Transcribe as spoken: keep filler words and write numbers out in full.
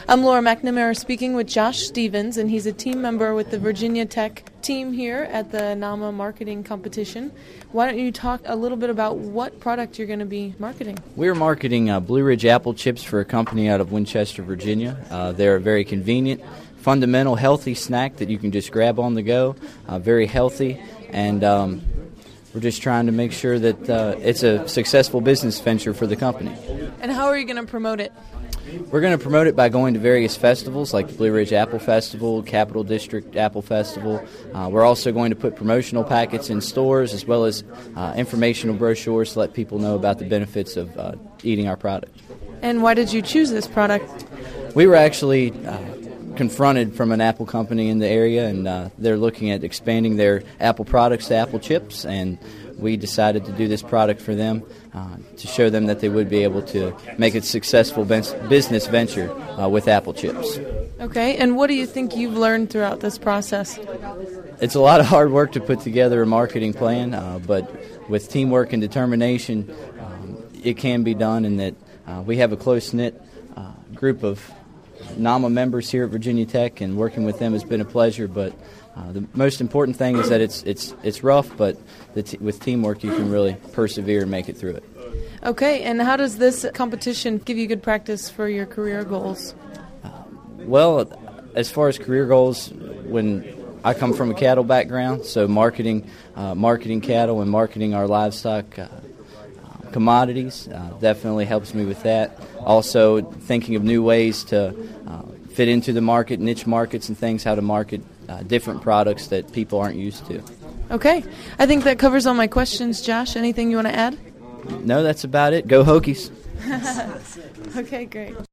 I'm Laura McNamara speaking with Josh Stevens, and he's a team member with the Virginia Tech team here at the NAMA marketing competition. Why don't you talk a little bit about what product you're going to be marketing? We're marketing uh, Blue Ridge apple chips for a company out of Winchester, Virginia. Uh, they're a very convenient, fundamental, healthy snack that you can just grab on the go, uh, very healthy, and um, we're just trying to make sure that uh, it's a successful business venture for the company. And how are you going to promote it? We're going to promote it by going to various festivals like the Blue Ridge Apple Festival, Capital District Apple Festival. Uh, we're also going to put promotional packets in stores as well as uh, informational brochures to let people know about the benefits of uh, eating our product. And why did you choose this product? We were actually uh, confronted from an Apple company in the area, and uh, they're looking at expanding their Apple products to Apple chips, and we decided to do this product for them uh, to show them that they would be able to make a successful business venture uh, with Apple chips. Okay, and what do you think you've learned throughout this process? It's a lot of hard work to put together a marketing plan, uh, but with teamwork and determination, um, it can be done, and that uh, we have a close-knit uh, group of NAMA members here at Virginia Tech, and working with them has been a pleasure, but Uh, the most important thing is that it's it's it's rough, but the t- with teamwork you can really persevere and make it through it. Okay, and how does this competition give you good practice for your career goals? Uh, well, as far as career goals, when I come from a cattle background, so marketing, uh, marketing cattle and marketing our livestock uh, uh, commodities uh, definitely helps me with that. Also, thinking of new ways to uh, fit into the market, niche markets and things, how to market Uh, different products that people aren't used to. Okay. I think that covers all my questions, Josh. Anything you want to add? No, that's about it. Go Hokies. Okay, great.